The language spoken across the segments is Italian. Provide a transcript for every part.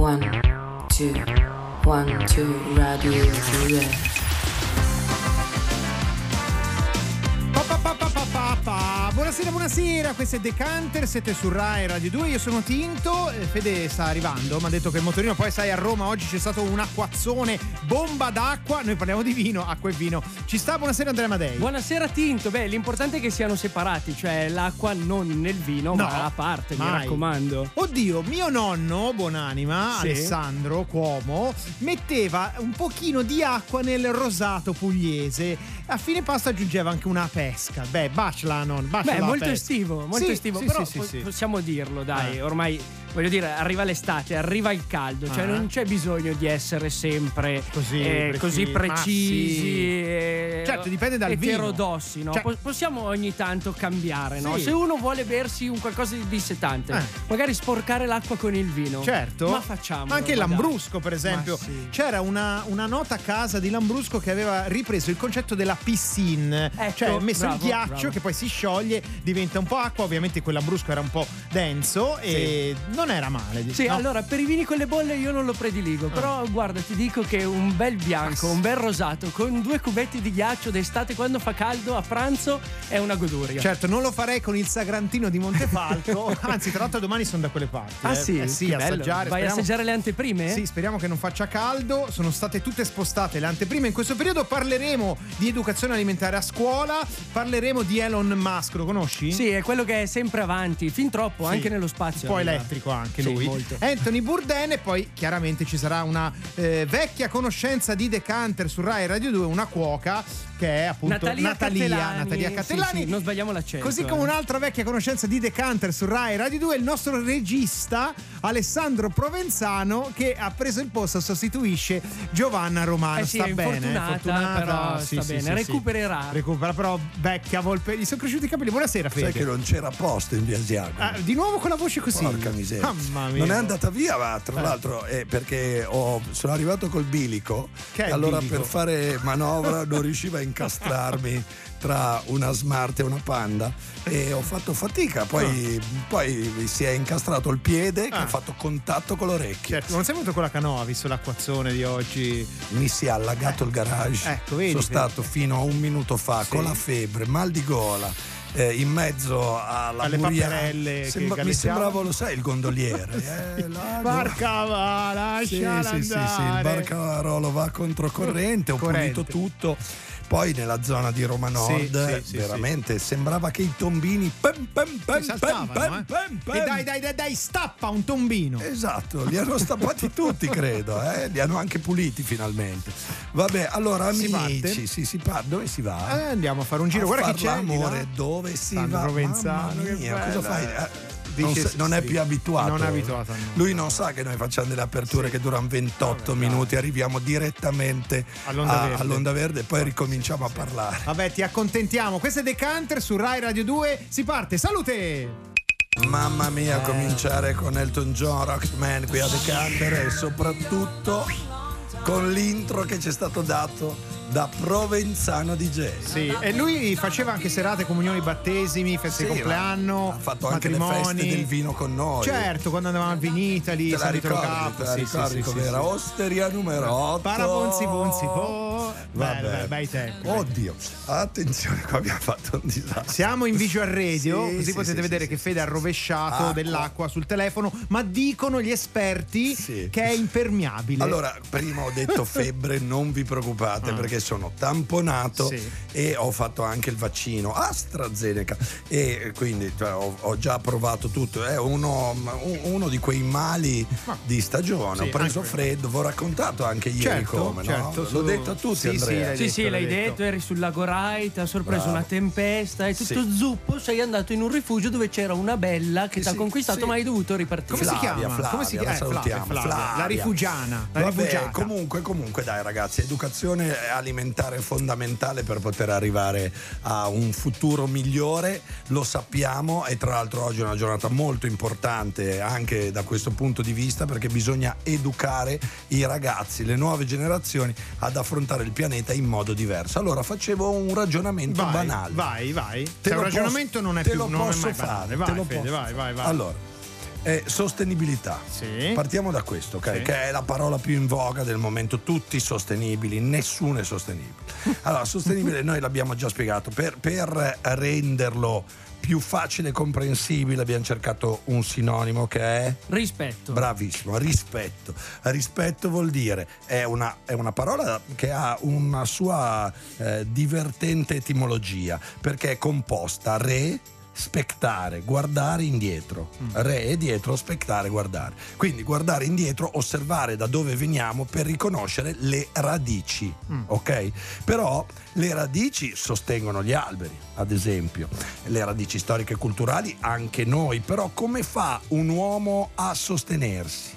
1, 2, 1, 2, radio 2. Buonasera, questo è Decanter, siete su Rai Radio 2, io sono Tinto, Fede sta arrivando, mi ha detto che il motorino, poi sai a Roma oggi c'è stato un acquazzone, bomba d'acqua, noi parliamo di vino, acqua e vino. Ci sta, buonasera Andrea Amadei. Buonasera Tinto, l'importante è che siano separati, cioè l'acqua non nel vino, no, ma a parte, mai. Mi raccomando. Oddio, mio nonno, buonanima, sì, Alessandro Cuomo, metteva un pochino di acqua nel rosato pugliese, a fine pasto aggiungeva anche una pesca. Bacla molto pesca. estivo, però possiamo dirlo, dai, ormai voglio dire, arriva l'estate, arriva il caldo, cioè non c'è bisogno di essere sempre così precisi, certo, dipende dal eterodossi, no? Cioè, possiamo ogni tanto cambiare, no? Sì. Se uno vuole bersi un qualcosa di dissetante, magari sporcare l'acqua con il vino, certo, ma facciamo anche il Lambrusco, per esempio, c'era una nota casa di Lambrusco che aveva ripreso il concetto della piscine, cioè ha messo il ghiaccio che poi si scioglie, diventa un po' acqua, ovviamente quel Lambrusco era un po' denso e non era male. Sì, no? Allora per i vini con le bolle io non lo prediligo, però guarda, ti dico che un bel bianco, un bel rosato con 2 cubetti di ghiaccio d'estate quando fa caldo a pranzo è una goduria. Certo, non lo farei con il Sagrantino di Montefalco, anzi tra l'altro domani sono da quelle parti. Sì, assaggiare. Vai a assaggiare le anteprime? Sì, speriamo che non faccia caldo, sono state tutte spostate le anteprime in questo periodo. Parleremo di educazione alimentare a scuola, parleremo di Elon Musk, lo conosci? Sì, è quello che è sempre avanti, fin troppo, anche nello spazio. Un po' elettrico anche lui. Molto. Anthony Bourdain, e poi chiaramente ci sarà una vecchia conoscenza di Decanter su Rai Radio 2, una cuoca che è appunto Natalia Catellani. Sì, non sbagliamo l'accento. Così come un'altra vecchia conoscenza di Decanter su Rai Radio 2, il nostro regista Alessandro Provenzano, che ha preso il posto, sostituisce Giovanna Romano. Sta bene, fortunata, però sta bene. Recupererà, però vecchia volpe. Gli sono cresciuti i capelli. Buonasera Fede. Sai che non c'era posto in Via Asiago. Di nuovo con la voce così. Porca miseria. Mamma mia. Non è andata via, ma tra l'altro è perché sono arrivato col bilico. Che è allora bilico? Per fare manovra non riusciva a incastrarmi tra una Smart e una Panda e ho fatto fatica, poi si è incastrato il piede che ha fatto contatto con l'orecchio. Certo, non sei venuto con la canoa visto l'acquazzone di oggi? Mi si è allagato il garage. Ecco, vedi, sono stato fino a un minuto fa con la febbre, mal di gola, in mezzo alle paperelle mi sembrava, lo sai, il gondoliere. Barca va, lasciala andare. Sì, il barcarolo va controcorrente, ho pulito tutto. Poi nella zona di Roma Nord veramente sembrava che i tombini e dai, stappa un tombino. Esatto, li hanno stappati tutti, credo, li hanno anche puliti finalmente. Vabbè, allora amici, si parte. Dove si va? Andiamo a fare un giro, guarda chi c'è, amore, dove si va? Provenzano, mamma mia, cosa fai? Non è più abituato. Non è abituato, no. Lui non sa che noi facciamo delle aperture che durano 28 minuti, arriviamo direttamente all'Onda Verde e poi ricominciamo a parlare. Vabbè, ti accontentiamo. Questo è Decanter su Rai Radio 2. Si parte, salute! Mamma mia, cominciare con Elton John, Rocketman qui a Decanter e soprattutto con l'intro che ci è stato dato da Provenzano DJ. Sì, e lui faceva anche serate, comunioni, battesimi, feste di compleanno, ha fatto matrimoni. Anche le feste del vino con noi. Certo, quando andavamo al Vinitali, te la ricordi com'era? Osteria numero 8. Paraponzi ponzi po. Bei tempi. Oddio, attenzione, qua abbiamo fatto un disastro. Siamo in visual radio, così potete vedere che Fede ha rovesciato dell'acqua sul telefono, ma dicono gli esperti che è impermeabile. Allora, prima ho detto febbre, non vi preoccupate perché sono tamponato e ho fatto anche il vaccino AstraZeneca e quindi ho già provato tutto. È uno di quei mali di stagione. Ho preso freddo, vi ho raccontato anche ieri come, no? L'ho detto a tutti, Andrea. Sì, l'hai detto, eri sul lago Rai, ti ha sorpreso una tempesta e tutto zuppo sei andato in un rifugio dove c'era una bella che ti ha conquistato, ma hai dovuto ripartire. Come si chiama? Flavia. La rifugiana. Vabbè, comunque dai ragazzi, educazione alimentare è fondamentale per poter arrivare a un futuro migliore, lo sappiamo, e tra l'altro oggi è una giornata molto importante anche da questo punto di vista perché bisogna educare i ragazzi, le nuove generazioni ad affrontare il pianeta in modo diverso. Allora facevo un ragionamento banale. Vai. Un ragionamento non è più, non è mai banale. Vai. Allora, Sostenibilità. Sì. Partiamo da questo, ok? Sì. Che è la parola più in voga del momento. Tutti sostenibili, nessuno è sostenibile. Allora, sostenibile noi l'abbiamo già spiegato. Per renderlo più facile e comprensibile abbiamo cercato un sinonimo che è rispetto. Bravissimo, rispetto. Rispetto vuol dire è una parola che ha una sua divertente etimologia, perché è composta spettare, guardare indietro. Re e dietro, spettare, guardare. Quindi guardare indietro, osservare da dove veniamo per riconoscere le radici, ok? Però le radici sostengono gli alberi, ad esempio, le radici storiche e culturali anche noi, però come fa un uomo a sostenersi?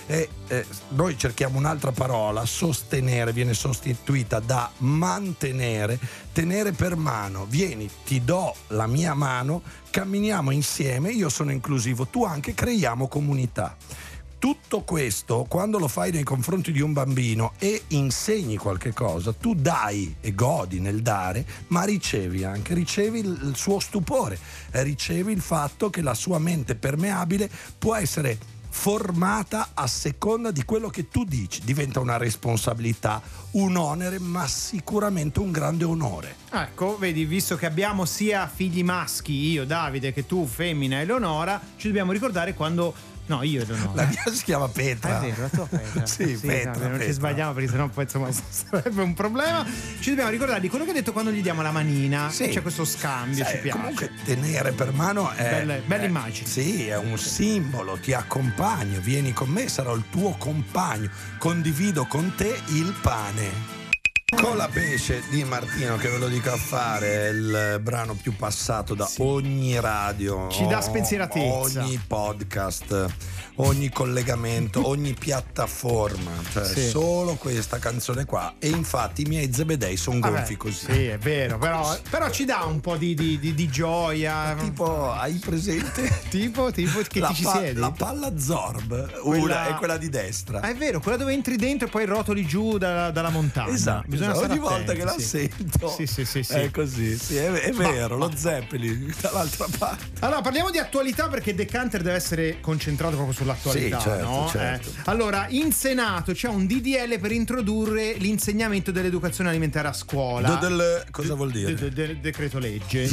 Noi cerchiamo un'altra parola, sostenere viene sostituita da mantenere, tenere per mano, vieni, ti do la mia mano, camminiamo insieme, io sono inclusivo, tu anche, creiamo comunità. Tutto questo, quando lo fai nei confronti di un bambino e insegni qualche cosa, tu dai e godi nel dare, ma ricevi il suo stupore, ricevi il fatto che la sua mente permeabile può essere formata a seconda di quello che tu dici. Diventa una responsabilità, un onere, ma sicuramente un grande onore. Ecco, vedi, visto che abbiamo sia figli maschi, io Davide, che tu femmina Eleonora, ci dobbiamo ricordare quando... No, io Eleonora. La mia si chiama Petra. È vero, la tua Petra. Sì, Petra, no, non ci sbagliamo, perché sennò poi insomma sarebbe un problema. Ci dobbiamo ricordare di quello che ha detto quando gli diamo la manina. Sì. C'è questo scambio, ci piace. Comunque tenere per mano è bella immagine. Sì, è un simbolo, ti accompagno, vieni con me, sarò il tuo compagno, condivido con te il pane. Con la pesce di Martino, che ve lo dico a fare, è il brano più passato da ogni radio, ci dà spensieratezza, ogni podcast, ogni collegamento, ogni piattaforma, cioè solo questa canzone qua. E infatti i miei zebedei sono gonfi così. Sì, è vero, però ci dà un po' di gioia. Ma tipo, hai presente? tipo che ti ci siedi? La palla Zorb, una è quella di destra. È vero, quella dove entri dentro e poi rotoli giù dalla montagna. Esatto. Ogni volta che la sento è così, è vero, lo Zeppelin dall'altra parte. Allora parliamo di attualità, perché Decanter deve essere concentrato proprio sull'attualità, certo, no? certo. Allora, in Senato c'è un DDL per introdurre l'insegnamento dell'educazione alimentare a scuola. Cosa vuol dire? Decreto legge.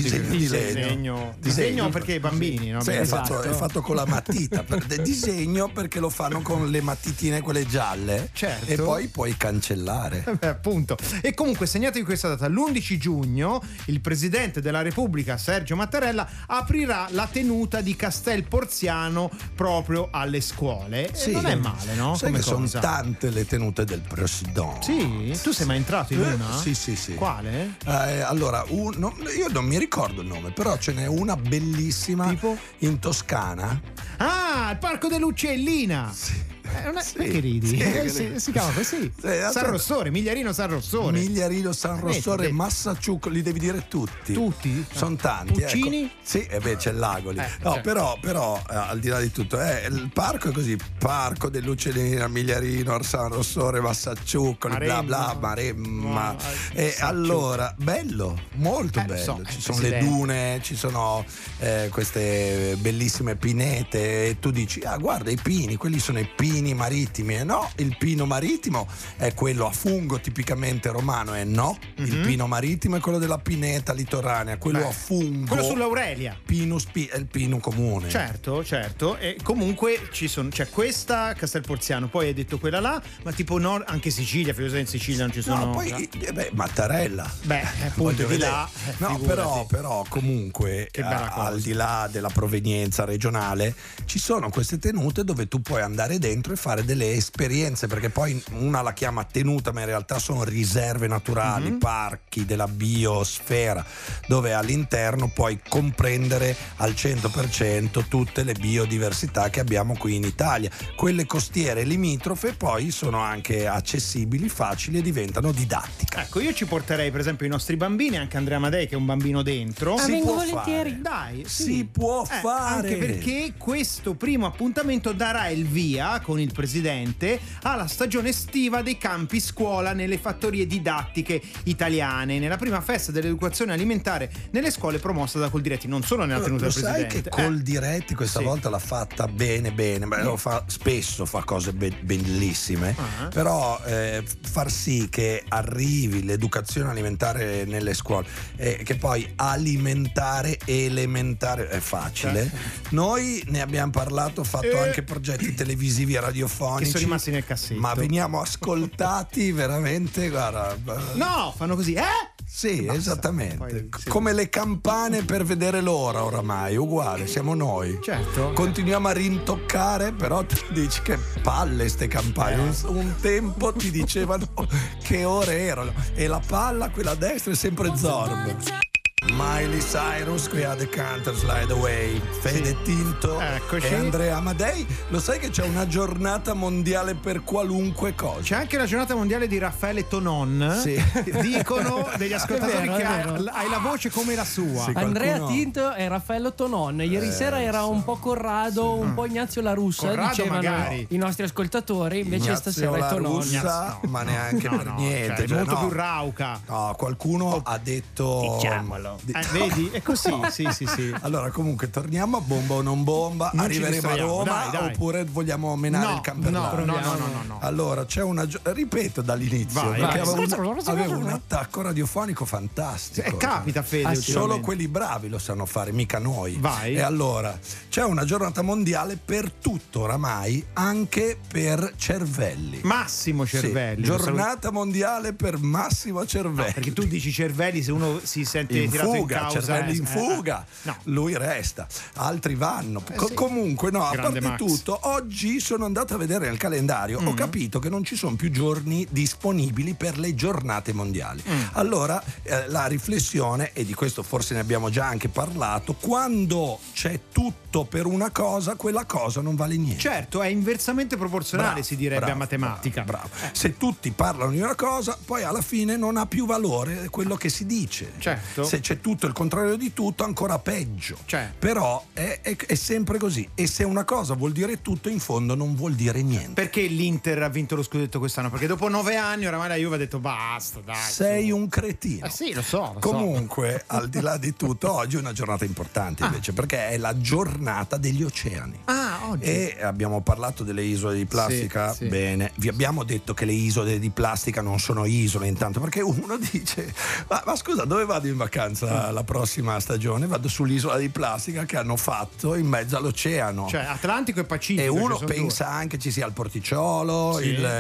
Disegno perché i bambini, no? Sì, è fatto con la matita. Disegno perché lo fanno con le matitine quelle gialle. Certo. E poi puoi cancellare. Appunto. E comunque segnatevi questa data, l'11 giugno il Presidente della Repubblica Sergio Mattarella aprirà la tenuta di Castel Porziano proprio alle scuole. Sì. Non è male, no? Sai che sono tante le tenute del Presidente. Sì? Tu sei mai entrato in una? Sì. Quale? Allora, io non mi ricordo il nome, però ce n'è una bellissima. Tipo? In Toscana. Ah, il Parco dell'Uccellina! Sì. Perché ridi? Si chiama così. San Rossore, Migliarino San Rossore. Migliarino San Rossore, Massaciucco, li devi dire tutti. Tutti? Sono tanti. Puccini? Ecco. Sì, c'è il lago lì. No, però al di là di tutto, il parco è così: Parco dell'Uccellina, Migliarino, San Rossore, Massaciucco, bla bla, Maremma. E allora, bello, molto bello. Ci sono le dune, ci sono queste bellissime pinete, e tu dici: ah, guarda i pini, quelli sono i pini marittimi. No, il pino marittimo è quello a fungo tipicamente romano, il pino marittimo è quello della pineta litoranea, quello a fungo, quello sull'Aurelia, è il pino comune. Certo. E comunque c'è questa Castel Porziano, poi hai detto quella là, ma tipo anche Sicilia, in Sicilia non ci sono. No, poi Mattarella. Appunto di là. No, però comunque al di là della provenienza regionale ci sono queste tenute dove tu puoi andare dentro e fare delle esperienze, perché poi una la chiama tenuta, ma in realtà sono riserve naturali, parchi della biosfera, dove all'interno puoi comprendere al 100% tutte le biodiversità che abbiamo qui in Italia. Quelle costiere limitrofe poi sono anche accessibili, facili e diventano didattiche. Ecco, io ci porterei per esempio i nostri bambini, anche Andrea Amadei che è un bambino dentro. Vengo volentieri. Fare. Dai, si può fare. Anche perché questo primo appuntamento darà il via con il presidente, alla stagione estiva dei campi scuola nelle fattorie didattiche italiane, nella prima festa dell'educazione alimentare nelle scuole promossa da Coldiretti, non solo nella tenuta del presidente. Sai che Coldiretti questa volta l'ha fatta bene, lo fa spesso, fa cose bellissime, però far sì che arrivi l'educazione alimentare nelle scuole, che poi alimentare elementare è facile. Noi ne abbiamo parlato, fatto anche progetti televisivi e radiofonici che sono rimasti nel cassetto, ma veniamo ascoltati veramente, guarda. No, fanno così, Sì, basta, esattamente. poi, come le campane per vedere l'ora oramai, uguale, siamo noi. Certo. Continuiamo a rintoccare, però tu dici che palle ste campane. Un tempo ti dicevano che ore erano e la palla, quella a destra, è sempre Zorb. Miley Cyrus qui a Decanter Slide Away, Fede Tinto e Andrea Amadei. Lo sai che c'è una giornata mondiale per qualunque cosa? C'è anche la giornata mondiale di Raffaele Tonon. Sì. Dicono degli ascoltatori che hai la voce come la sua. Sì, Andrea Tinto e Raffaello Tonon. Ieri sera era un po' Corrado, un po' Ignazio La Russa, Corrado dicevano magari i nostri ascoltatori, invece Ignazio stasera è Tonon. Russa, ma neanche per niente. Cioè, molto più rauca. No, qualcuno ha detto, diciamolo. Vedi? È così, sì. Allora, comunque, torniamo a bomba o non bomba. Non arriveremo a Roma, dai. Oppure vogliamo menare il camperlario? No. Allora, c'è una ripeto dall'inizio, perché avevo un attacco radiofonico fantastico. Capita, Fede. Solo quelli bravi lo sanno fare, mica noi. Vai. E allora, c'è una giornata mondiale per tutto oramai, anche per cervelli. Massimo Cervelli. Sì, giornata mondiale per Massimo Cervelli. No, perché tu dici cervelli, se uno si sente in tirato fuga, in causa, cervelli in fuga, no. Lui resta, altri vanno. Sì. Comunque, no, Grande a parte Max. tutto, oggi sono andato a vedere nel calendario, ho capito che non ci sono più giorni disponibili per le giornate mondiali. Allora, la riflessione, e di questo forse ne abbiamo già anche parlato, quando c'è tutto per una cosa, quella cosa non vale niente. Certo, è inversamente proporzionale, Bravo, si direbbe a matematica. Bravo. Se tutti parlano di una cosa, poi alla fine non ha più valore quello che si dice. Certo. Se c'è tutto il contrario di tutto, ancora peggio. Certo. Però è sempre così. E se una cosa vuol dire tutto, in fondo non vuol dire niente. Perché l'Inter ha vinto lo scudetto quest'anno? Perché dopo 9 anni oramai la Juve ha detto basta, dai. Sei un cretino. Sì, lo so. Comunque, al di là di tutto, oggi è una giornata importante invece, perché è la giornata degli oceani. Oggi. E abbiamo parlato delle isole di plastica. Sì. Bene, vi abbiamo detto che le isole di plastica non sono isole, intanto, perché uno dice ma scusa, dove vado in vacanza la prossima stagione? Vado sull'isola di plastica che hanno fatto in mezzo all'oceano, cioè Atlantico e Pacifico, e uno pensa anche ci sia il porticciolo,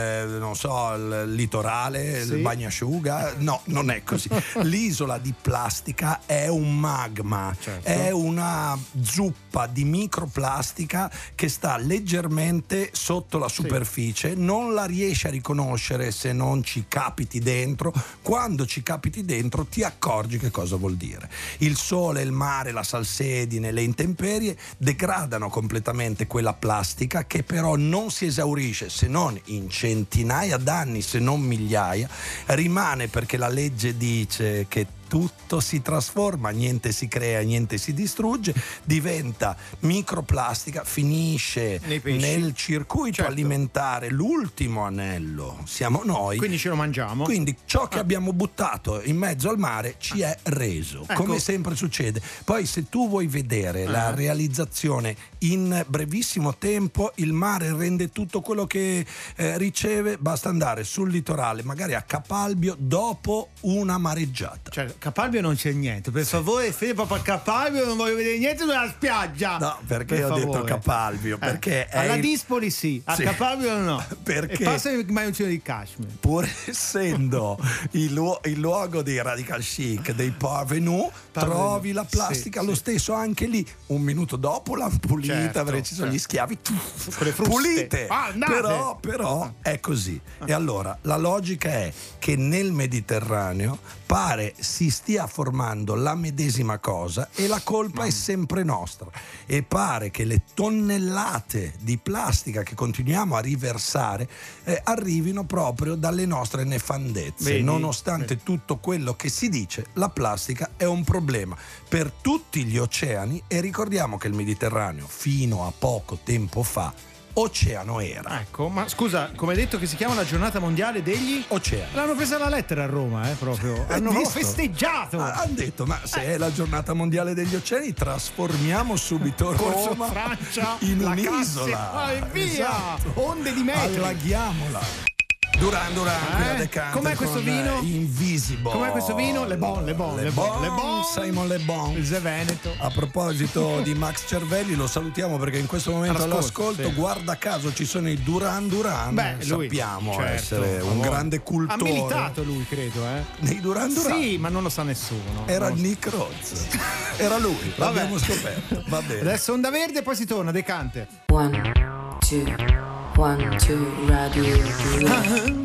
il litorale, il bagnasciuga. No, non è così. L'isola di plastica è un magma, è una zuppa di microplastica che sta leggermente sotto la superficie, non la riesci a riconoscere se non ci capiti dentro. Quando ci capiti dentro ti accorgi che cosa vuol dire. Il sole, il mare, la salsedine, le intemperie degradano completamente quella plastica, che però non si esaurisce se non in centinaia d'anni, se non migliaia. Rimane perché la legge dice che tutto si trasforma, niente si crea, niente si distrugge, diventa microplastica, finisce nel circuito alimentare, l'ultimo anello siamo noi. Quindi ce lo mangiamo. Quindi ciò che abbiamo buttato in mezzo al mare ci è reso, come sempre succede. Poi se tu vuoi vedere la realizzazione in brevissimo tempo, il mare rende tutto quello che riceve, basta andare sul litorale, magari a Capalbio, dopo una mareggiata. Cioè, Capalbio non c'è niente, per favore, Fede, proprio a Capalbio non voglio vedere niente sulla spiaggia. No, perché ho detto Capalbio? Perché alla Dispoli sì, a Capalbio no. Perché e passa il maglioncino di Kashmir. Pur essendo il luogo dei radical chic, dei parvenu, trovi la plastica lo stesso anche lì. Un minuto dopo l'hanno pulita, perché ci sono gli schiavi pulite. Però è così. E allora la logica è che nel Mediterraneo pare si stia formando la medesima cosa e la colpa è sempre nostra, e pare che le tonnellate di plastica che continuiamo a riversare arrivino proprio dalle nostre nefandezze. Nonostante tutto quello che si dice, la plastica è un problema per tutti gli oceani, e ricordiamo che il Mediterraneo fino a poco tempo fa Oceano era. Ecco, ma scusa, come hai detto che si chiama la giornata mondiale degli oceani? L'hanno presa alla lettera a Roma, proprio. Hanno festeggiato. Hanno detto, ma se è la giornata mondiale degli oceani, trasformiamo subito Roma Francia in un'isola. E via! Esatto. Onde di metri. Allaghiamola. Duran Duran, Decanter. Com'è questo vino? Invisible. Com'è questo vino? Le Bon. Simon Le Bon. Il Veneto. A proposito di Max Cervelli, lo salutiamo perché in questo momento all'ascolto, sì. Guarda caso ci sono i Duran Duran. Beh, lui, sappiamo certo, essere un grande cultore. Ha militato lui, credo, nei Duran Duran. Sì, ma non lo sa nessuno. Era Nick Rhodes. Era lui, l'abbiamo scoperto. Va bene. Adesso Onda Verde e poi si torna Decanter. 1, 2, radio.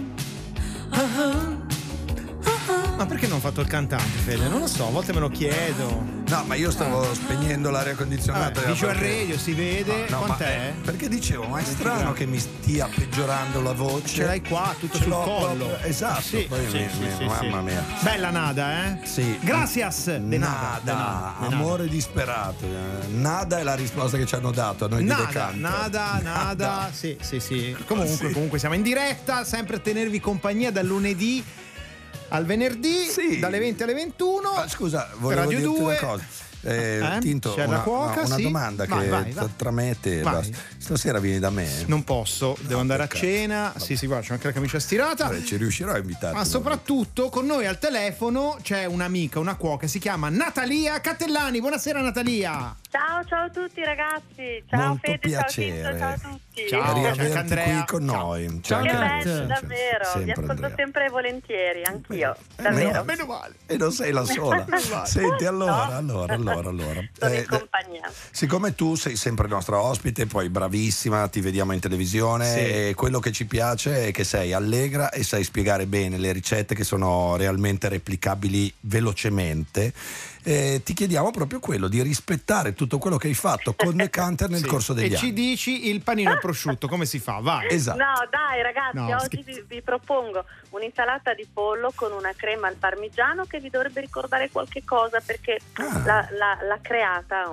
Ma perché non ho fatto il cantante, Fede? Non lo so, a volte me lo chiedo. No, ma io stavo spegnendo l'aria condizionata. Visual Radio si vede. No, quant'è? Perché dicevo, ma è strano che mi stia peggiorando la voce. Ce l'hai qua, tutto sul collo. Esatto. Sì, poi mamma mia. Bella Nada, Sì. Gracias. Nada. Amore disperato. Nada è la risposta che ci hanno dato a noi di Decanter. Nada. Sì. Comunque siamo in diretta, sempre a tenervi compagnia dal lunedì al venerdì, dalle 20 alle 21. Ma scusa, volevo dirti 2. Una cosa. Tinto, c'è la cuoca, una domanda vai. Tra me e te. Stasera vieni da me? Non posso, devo andare a cena. Sì, guarda, c'è anche la camicia stirata. Ci riuscirò a invitarti. Ma soprattutto con noi al telefono c'è un'amica, una cuoca, si chiama Natalia Cattellani. Buonasera Natalia. Ciao a tutti ragazzi. Ciao molto Fede, piacere. ciao a tutti. Ciao, riaverti qui con noi. Ciao, che bello, davvero. Vi ascolto sempre volentieri, anch'io. Davvero. Meno male. E non sei la sola. Senti, allora. Sono in compagnia. Siccome tu sei sempre nostra ospite, poi bravissima, ti vediamo in televisione, e quello che ci piace è che sei allegra e sai spiegare bene le ricette che sono realmente replicabili velocemente. Ti chiediamo proprio quello di rispettare tutto quello che hai fatto con Decanter nel corso degli anni. E ci dici il panino al prosciutto come si fa? Vai. Esatto. No, dai ragazzi, oggi vi propongo un'insalata di pollo con una crema al parmigiano che vi dovrebbe ricordare qualche cosa, perché l'ha creata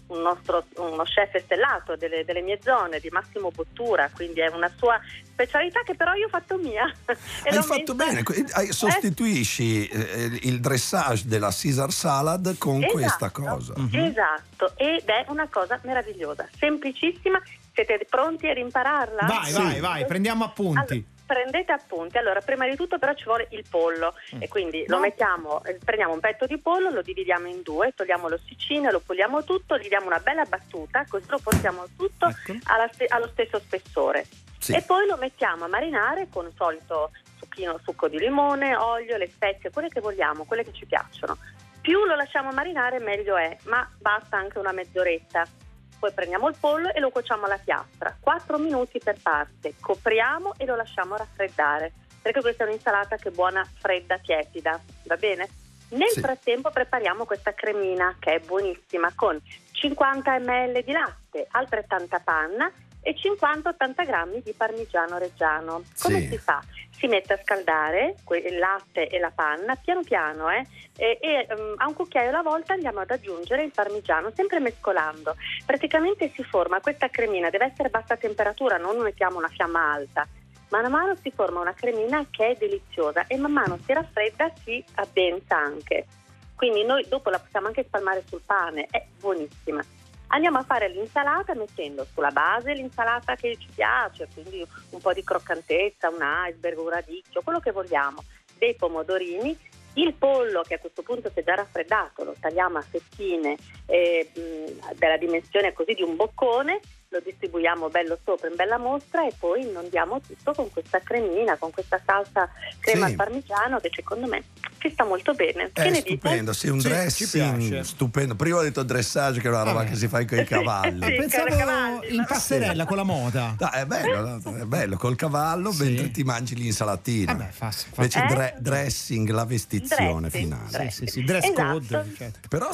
uno chef stellato delle mie zone, di Massimo Bottura, quindi è una sua specialità che però io ho fatto mia. Hai fatto bene, sostituisci il dressage della Caesar salad con questa cosa. Esatto, ed è una cosa meravigliosa, semplicissima. Siete pronti ad impararla? Vai, prendiamo appunti. Allora, prendete appunti. Allora, prima di tutto però ci vuole il pollo e quindi lo prendiamo un petto di pollo, lo dividiamo in 2, togliamo l'ossicino, lo puliamo tutto, gli diamo una bella battuta, così lo portiamo tutto allo stesso spessore. E poi lo mettiamo a marinare con il solito succo di limone, olio, le spezie, quelle che vogliamo, quelle che ci piacciono. Più lo lasciamo marinare meglio è, ma basta anche una mezz'oretta. Poi prendiamo il pollo e lo cuociamo alla piastra, 4 minuti per parte, copriamo e lo lasciamo raffreddare, perché questa è un'insalata che è buona fredda, tiepida, va bene? Nel frattempo prepariamo questa cremina che è buonissima con 50 ml di latte, altrettanta panna e 50-80 grammi di parmigiano reggiano. Come si fa? Si mette a scaldare il latte e la panna piano piano e a un cucchiaio alla volta andiamo ad aggiungere il parmigiano, sempre mescolando. Praticamente si forma questa cremina, deve essere a bassa temperatura, non mettiamo una fiamma alta. Man mano si forma una cremina che è deliziosa e man mano si raffredda, si addensa anche. Quindi noi dopo la possiamo anche spalmare sul pane, è buonissima. Andiamo a fare l'insalata mettendo sulla base l'insalata che ci piace, quindi un po' di croccantezza, un iceberg, un radicchio, quello che vogliamo, dei pomodorini, il pollo che a questo punto si è già raffreddato, lo tagliamo a fettine della dimensione così di un boccone, lo distribuiamo bello sopra in bella mostra e poi inondiamo tutto con questa cremina, con questa salsa crema al parmigiano che secondo me ci sta molto bene. Che ne stupendo, dite? Un dressing stupendo. Prima ho detto dressage, che è una roba che si fa con i cavalli. Pensavo in passerella con la moda. No, è bello, col cavallo mentre ti mangi l'insalatina. Invece dressing, la vestizione finale. Dress code. Però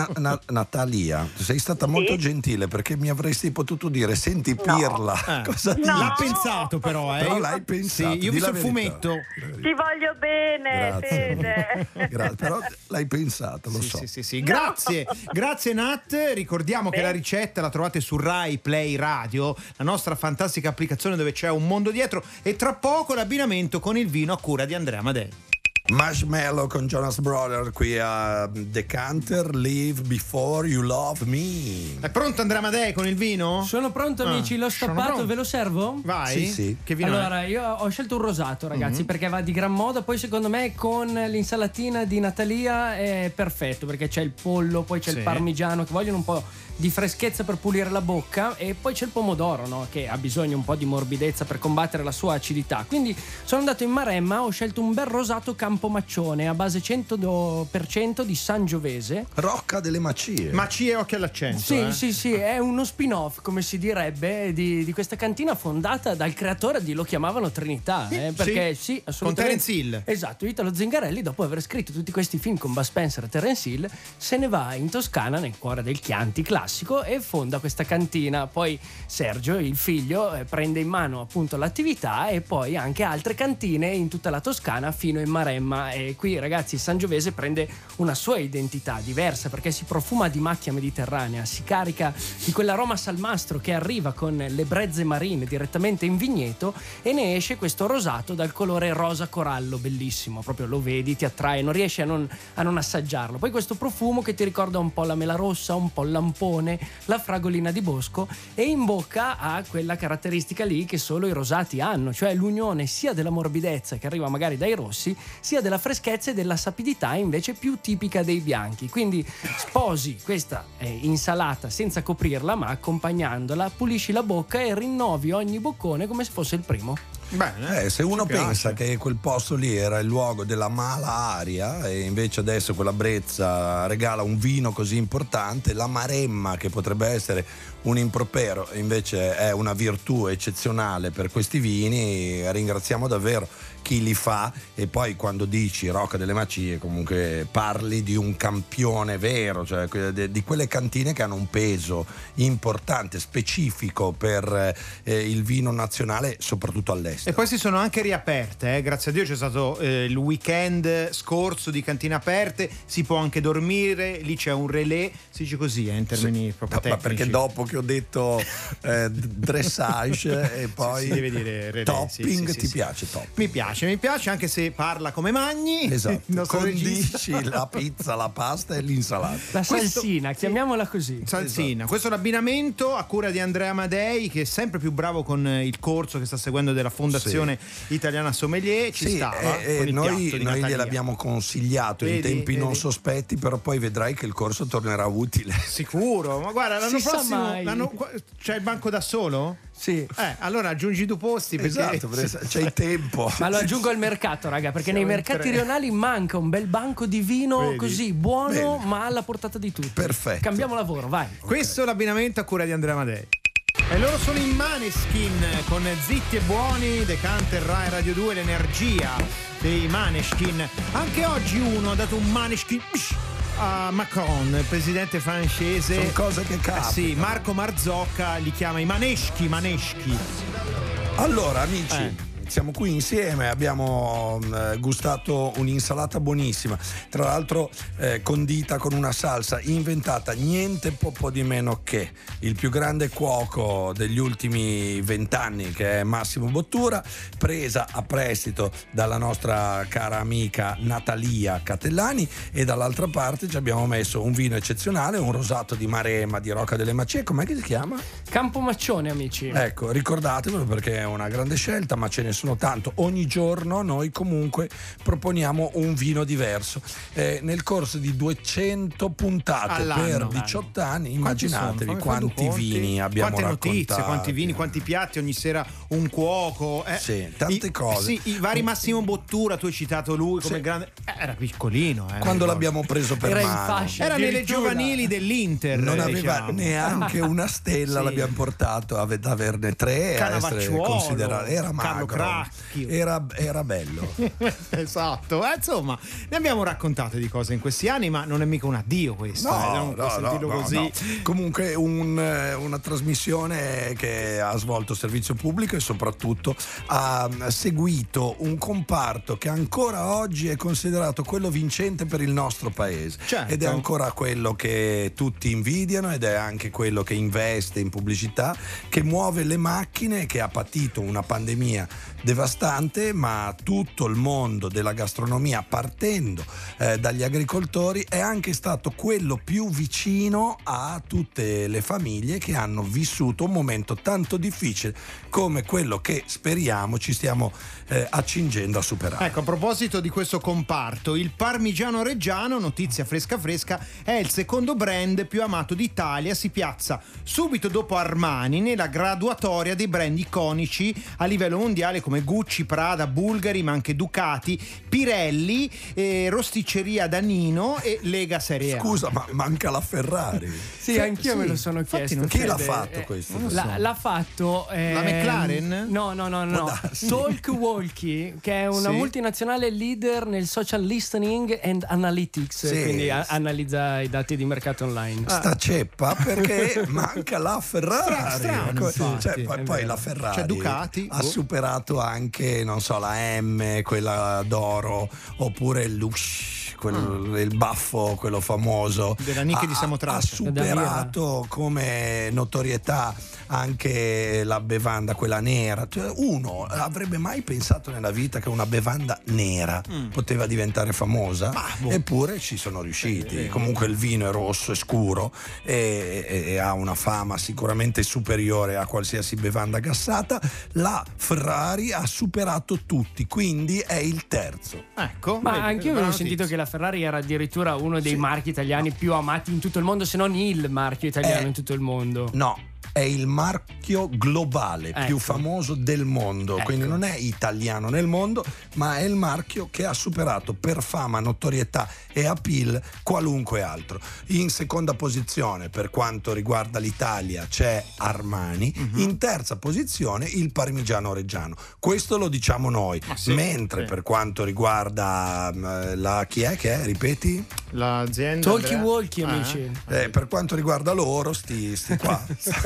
Natalia, sei stata molto gentile, perché mi avresti potuto dire: senti Pirla, cosa dici? L'ha pensato però l'hai pensato. Io ho visto il fumetto. Ti voglio bene, Fede. Però l'hai pensato, lo so. Sì. Grazie Nat. Ricordiamo che la ricetta la trovate su Rai Play Radio, la nostra fantastica applicazione dove c'è un mondo dietro, e tra poco l'abbinamento con il vino a cura di Andrea Amadei. Marshmallow con Jonas Brothers qui a Decanter, Live Before You Love Me. È pronto Andrea Amadei con il vino? Sono pronto amici, l'ho stappato, ve lo servo? Vai. Sì. Che vino allora, io ho scelto un rosato, ragazzi, perché va di gran moda. Poi secondo me con l'insalatina di Natalia è perfetto, perché c'è il pollo, poi c'è il parmigiano, che vogliono un po' di freschezza per pulire la bocca, e poi c'è il pomodoro, no? Che ha bisogno un po' di morbidezza per combattere la sua acidità. Quindi sono andato in Maremma, ho scelto un bel rosato Campomaccione a base 100% di Sangiovese. Rocca delle Macie. Macie, occhio all'accento. Sì, è uno spin-off, come si direbbe, di questa cantina fondata dal creatore di Lo chiamavano Trinità, perché sì, assolutamente. Con Terence Hill. Esatto, Italo Zingarelli, dopo aver scritto tutti questi film con Bud Spencer e Terence Hill, se ne va in Toscana, nel cuore del Chianti classico, e fonda questa cantina. Poi Sergio, il figlio, prende in mano appunto l'attività, e poi anche altre cantine in tutta la Toscana fino in Maremma. E qui, ragazzi, il Sangiovese prende una sua identità diversa, perché si profuma di macchia mediterranea, si carica di quell'aroma salmastro che arriva con le brezze marine direttamente in vigneto, e ne esce questo rosato dal colore rosa corallo, bellissimo, proprio lo vedi, ti attrae, non riesci a non assaggiarlo. Poi questo profumo che ti ricorda un po' la mela rossa, un po' il lampone, la fragolina di bosco, e in bocca ha quella caratteristica lì che solo i rosati hanno, cioè l'unione sia della morbidezza che arriva magari dai rossi, sia della freschezza e della sapidità invece più tipica dei bianchi. Quindi sposi questa insalata senza coprirla, ma accompagnandola pulisci la bocca e rinnovi ogni boccone come se fosse il primo. Bene, se uno pensa che quel posto lì era il luogo della mala aria, e invece adesso quella Brezza regala un vino così importante, la Maremma, che potrebbe essere un impropero, invece è una virtù eccezionale per questi vini. Ringraziamo davvero chi li fa. E poi quando dici Rocca delle Macie comunque parli di un campione vero, cioè di quelle cantine che hanno un peso importante, specifico per il vino nazionale, soprattutto all'estero. E poi si sono anche riaperte, grazie a Dio c'è stato il weekend scorso di cantine aperte, si può anche dormire, lì c'è un relais, si dice così in termini proprio tecnici. Ma perché dopo che ho detto dressage e poi si deve dire relais, topping, ti piace topping? Mi piace anche se parla come Magni. Esatto, condisci la pizza, la pasta e l'insalata. La salsina, chiamiamola così. Salsina. Esatto. Questo è l'abbinamento a cura di Andrea Amadei, che è sempre più bravo con il corso che sta seguendo della Fondazione Italiana Sommelier. Ci stava noi gliel'abbiamo consigliato in tempi non sospetti, però poi vedrai che il corso tornerà utile. Sicuro, ma guarda, l'anno prossimo c'è il banco da solo? Sì. Allora aggiungi 2 posti, perché esatto, c'è il tempo. Ma lo aggiungo al mercato, raga, perché nei mercati rionali manca un bel banco di vino così buono, ma alla portata di tutti. Perfetto. Cambiamo lavoro, vai. Questo è l'abbinamento a cura di Andrea Amadei. E loro sono in Maneskin con Zitti e Buoni, Decanter Rai Radio 2, l'energia dei Maneskin. Anche oggi uno ha dato un Maneskin a Macron, il presidente francese. Sono cose che capitano. Sì, Marco Marzocca li chiama i maneschi. Allora, amici, siamo qui insieme, abbiamo gustato un'insalata buonissima, tra l'altro condita con una salsa inventata niente po' di meno che il più grande cuoco degli ultimi 20 anni, che è Massimo Bottura, presa a prestito dalla nostra cara amica Natalia Catellani, e dall'altra parte ci abbiamo messo un vino eccezionale, un rosato di Maremma, di Rocca delle Macie. Com'è che si chiama? Campomaccione, amici. Ecco, ricordatevelo perché è una grande scelta, ma ce ne sono tanto. Ogni giorno noi comunque proponiamo un vino diverso. Nel corso di 200 puntate per 18 anni, immaginatevi quanti vini abbiamo quante raccontato. Notizie, quanti vini, quanti piatti, ogni sera un cuoco. Sì, tante cose. I vari Massimo Bottura, tu hai citato lui come grande. Era piccolino. Quando l'abbiamo preso per era mano. In fascia, era nelle giovanili dell'Inter. Non aveva neanche una stella, l'abbiamo portato ad averne 3. Cannavacciuolo, era magro. Cacchio. Era bello. Esatto, insomma, ne abbiamo raccontate di cose in questi anni, ma non è mica un addio questo. Non puoi sentirlo così. No. Comunque una trasmissione che ha svolto servizio pubblico e soprattutto ha seguito un comparto che ancora oggi è considerato quello vincente per il nostro paese. Certo. Ed è ancora quello che tutti invidiano, ed è anche quello che investe in pubblicità, che muove le macchine, che ha patito una pandemia devastante, ma tutto il mondo della gastronomia, partendo dagli agricoltori, è anche stato quello più vicino a tutte le famiglie che hanno vissuto un momento tanto difficile come quello che speriamo ci stiamo accingendo a superare. Ecco, a proposito di questo comparto, il Parmigiano Reggiano, notizia fresca, è il secondo brand più amato d'Italia, si piazza subito dopo Armani nella graduatoria dei brand iconici a livello mondiale come Gucci, Prada, Bulgari, ma anche Ducati, Pirelli, Rosticceria Danino e Lega Serie A. Scusa, ma manca la Ferrari. Sì, anch'io me lo sono chiesto. Chi l'ha fatto questo? L'ha fatto la McLaren? No. Talk Walkie, che è una multinazionale leader nel social listening and analytics, quindi analizza i dati di mercato online. Sta ceppa perché manca la Ferrari. Strano, poi la Ferrari, cioè Ducati ha superato anche, non so, la M, quella d'oro, oppure il il baffo, quello famoso della Nike di Samotracia. Ha superato come notorietà anche la bevanda, quella nera. Cioè, uno avrebbe mai pensato nella vita che una bevanda nera poteva diventare famosa? Eppure ci sono riusciti. Comunque il vino è rosso, è scuro e ha una fama sicuramente superiore a qualsiasi bevanda gassata. La Ferrari ha superato tutti, quindi è il terzo. Ecco, ma anch'io avevo sentito che la Ferrari era addirittura uno dei marchi italiani più amati in tutto il mondo, se non il marchio italiano in tutto il mondo. No, è il marchio globale più famoso del mondo, quindi non è italiano nel mondo, ma è il marchio che ha superato per fama, notorietà e appeal qualunque altro. In seconda posizione per quanto riguarda l'Italia c'è Armani, in terza posizione il Parmigiano Reggiano. Questo lo diciamo noi, mentre per quanto riguarda chi è che è? Ripeti? L'azienda Talkie Walkie, amici. Per quanto riguarda loro, sti qua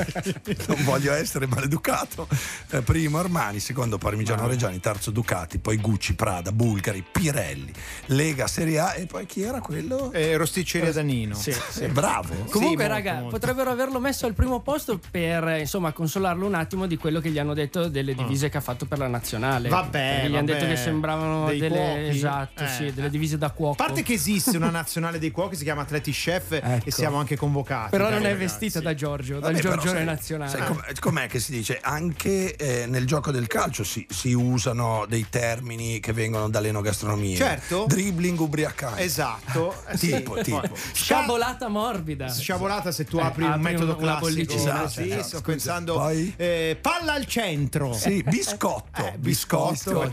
non voglio essere maleducato, primo Armani, secondo Parmigiano Reggiani, terzo Ducati, poi Gucci, Prada, Bulgari, Pirelli, Lega Serie A e poi chi era quello? Rosticceria Danino. Sì. Bravo. Comunque molto, molto. potrebbero averlo messo al primo posto per insomma consolarlo un attimo di quello che gli hanno detto delle divise che ha fatto per la nazionale. Vabbè, gli hanno detto che sembravano dei delle cuochi. esatto, delle divise da cuoco. A parte che esiste una nazionale dei cuochi, si chiama Atleti Chef e siamo anche convocati. Però non è ragazzi. vestita da Giorgio, dal Giorgione nazionale. Sai com'è che si dice? Anche nel gioco del calcio si usano dei termini che vengono dall'enogastronomia. Certo. Dribbling ubriacante. Esatto. Tipo. Sciabolata morbida. Sciabolata se tu apri un metodo una classico. bollicina. Sto pensando Poi? palla al centro. Sì, biscotto. Biscotto.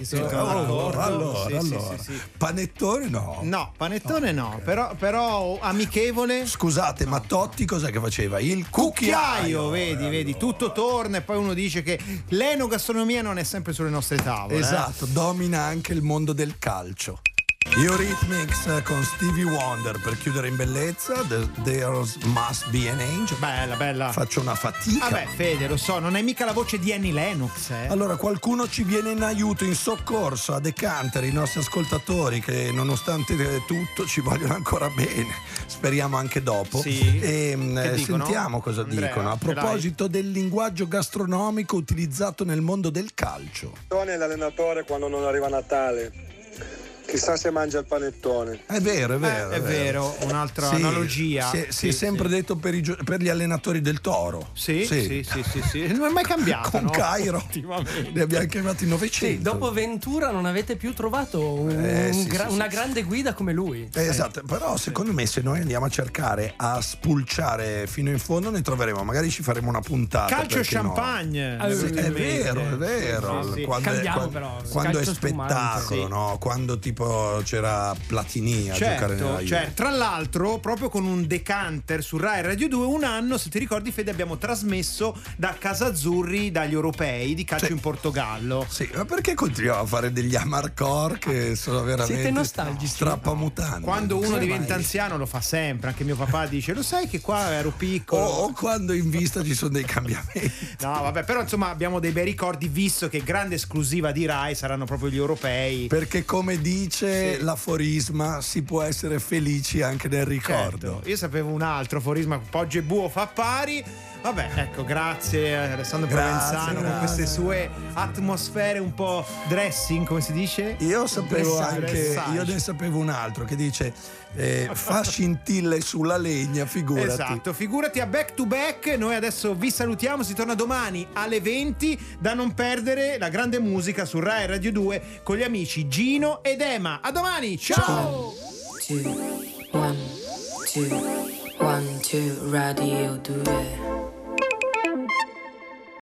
Allora. Sì. Panettone no. No, panettone no, però amichevole. Scusate, ma Totti cos'è che faceva? Il cucchiaio. Vedi, tutto torna e poi uno dice che l'enogastronomia non è sempre sulle nostre tavole. Esatto, domina anche il mondo del calcio. Eurythmics con Stevie Wonder per chiudere in bellezza. There Must Be an Angel. Bella. Faccio una fatica. Vabbè, Fede, lo so, non è mica la voce di Annie Lennox, Allora qualcuno ci viene in aiuto, in soccorso a Decanter, i nostri ascoltatori che nonostante tutto ci vogliono ancora bene, speriamo anche dopo. Sì. E sentiamo cosa Andrea, dicono a proposito del linguaggio gastronomico utilizzato nel mondo del calcio. L'allenatore quando non arriva Natale, chissà se mangia il panettone. È vero. È vero, un'altra analogia. Si è sempre detto per gli allenatori del Toro. Sì. Non è mai cambiato. Con no? Cairo ne abbiamo chiamati 900. Sì, dopo Ventura non avete più trovato una grande guida come lui. Esatto, però secondo me se noi andiamo a cercare a spulciare fino in fondo ne troveremo, magari ci faremo una puntata. Calcio champagne. No? È vero. Sì. Quando Cambiamo è, però. quando è calcio spettacolo, spumante. no? Quando tipo tempo c'era Platini a giocare nella Juve. Certo. Tra l'altro, proprio con un decanter su Rai Radio 2, un anno, se ti ricordi Fede, abbiamo trasmesso da Casa Azzurri, dagli europei di calcio in Portogallo. Sì, ma perché continuiamo a fare degli Amarcord che sono veramente Siete nostalgici? strappamutanti? Quando uno Come diventa mai? anziano lo fa sempre, anche mio papà dice lo sai che qua ero piccolo. O quando in vista ci sono dei cambiamenti. No vabbè, però insomma abbiamo dei bei ricordi, visto che grande esclusiva di Rai saranno proprio gli europei. Perché come dice l'aforisma, si può essere felici anche nel ricordo. Certo, io sapevo un altro aforisma, Poggio e Buo fa pari. Vabbè, ecco, grazie Alessandro Provenzano con queste sue atmosfere un po' dressing, come si dice? Io sapevo Dressage. io ne sapevo un altro che dice fa scintille sulla legna, figurati. Esatto, figurati a back to back. Noi adesso vi salutiamo, si torna domani alle 20, da non perdere la grande musica su Rai Radio 2 con gli amici Gino ed Ema. A domani, ciao! 2, 1, 2, 1, 2, Radio 2.